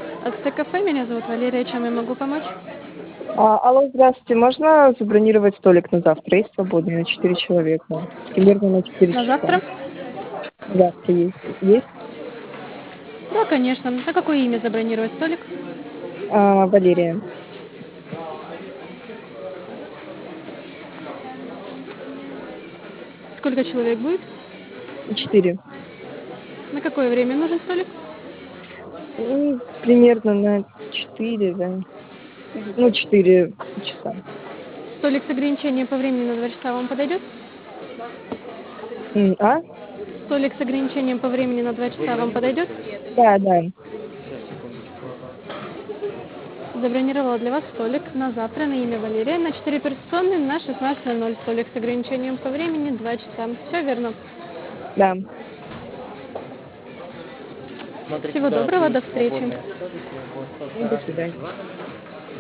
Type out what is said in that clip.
Ацтек-кафе, меня зовут Валерия, чем я могу помочь? Алло, здравствуйте. Можно забронировать столик на завтра? Есть свободный на 4 человека? Примерно на 4 На часа. завтра? Завтра есть. Есть? Да, конечно. На какое имя забронировать столик? Валерия. Сколько человек будет? 4. На какое время нужен столик? Примерно на 4, да. 4 часа. Столик с ограничением по времени на 2 часа вам подойдет? А? Столик с ограничением по времени на 2 часа вам подойдет? Да, да. Забронировала для вас столик на завтра на имя Валерия на 4 персоны на 16:00. Столик с ограничением по времени 2 часа. Все верно. Да. Всего доброго, до встречи. До свидания.